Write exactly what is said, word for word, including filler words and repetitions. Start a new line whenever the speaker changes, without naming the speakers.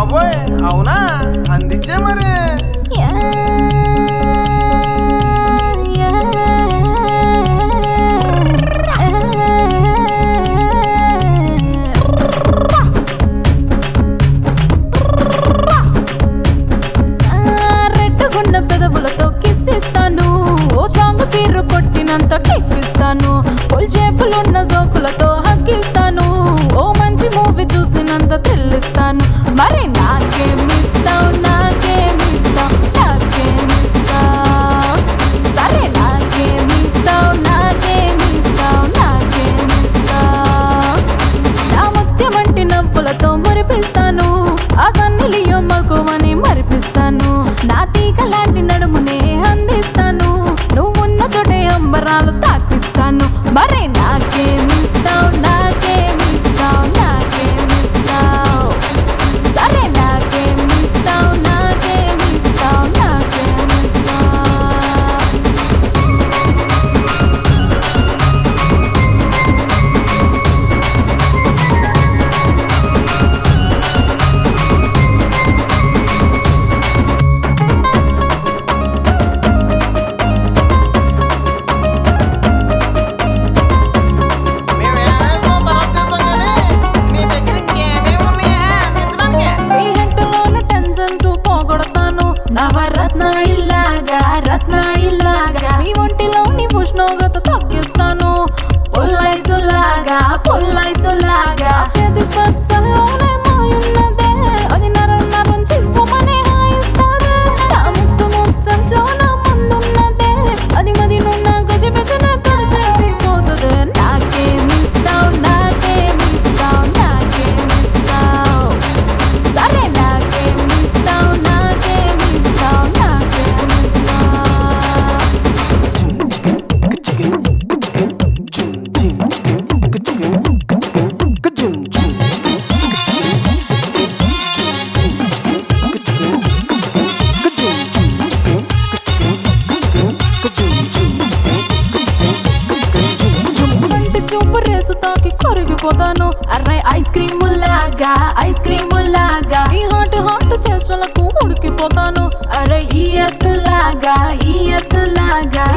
బాబోయ్ అవునా అందించే మరి
రెడ్డుగున్న పెదవులతో కిస్సిస్తాను, ఓ స్ట్రాంగ్ పీరు కొట్టినంత కిక్కిస్తాను, ఫుల్ చేపులున్న జోకులతో హక్కిస్తాను, ఓ మంచి మూవీ చూసినంత థ్రిల్లిస్తాను. మరి నాకేమిస్తావు నాకేమిస్తావు నాకేమిస్తావు సరే నాకేమిస్తావు నాకేమిస్తావు నాకేమిస్తావు నా ముత్యమంటి నవ్వులతో మురిపిస్తాను, ఆ సన్నిలియో మగువని మరిపిస్తాను, నా తీగ లాంటి నడుమునే అందిస్తాను, నువ్వున్న చోటే అంబరాలు తాకిస్తాను. మరి నాకేమిస్తావు నాకేమిస్తావు నాకేమిస్తావు సరే నాకేమిస్తావు నాకేమిస్తావు నాకేమిస్తావు నవరత్న ఇల్లాగా రత్న ఇల్లాగా మీ ఒంటిలోని ఉష్ణోగ్రత తగ్గిస్తాను, పుల్లైసులాగా పుల్లైసులాగా చేతి స్పర్శలోనే మాయున్నదే, అది నరం నరం చివ్వమని హాయిస్తాదే, నా ముద్దు ముచ్చంట్లో నా ముందున్నదే, అది మది నున్న గజిబిజినే తొడిచేసిపోతుంది. నాకేమిస్తావు నాకేమిస్తావు నాకేమిస్తావు సరే నాకేమిస్తావు నాకేమిస్తావు నాకేమిస్తావు కంటి చూపు రేసు తాకి కరిగిపోతాను, అర్రే ఐస్ క్రీమ్ లాగా ఐస్ క్రీమ్ లాగా ఈ హాట్ హాట్ చేష్టలకు ఉడికిపోతాను, అరే ఈ ఎత్తులాగా ఈ ఎత్తులాగా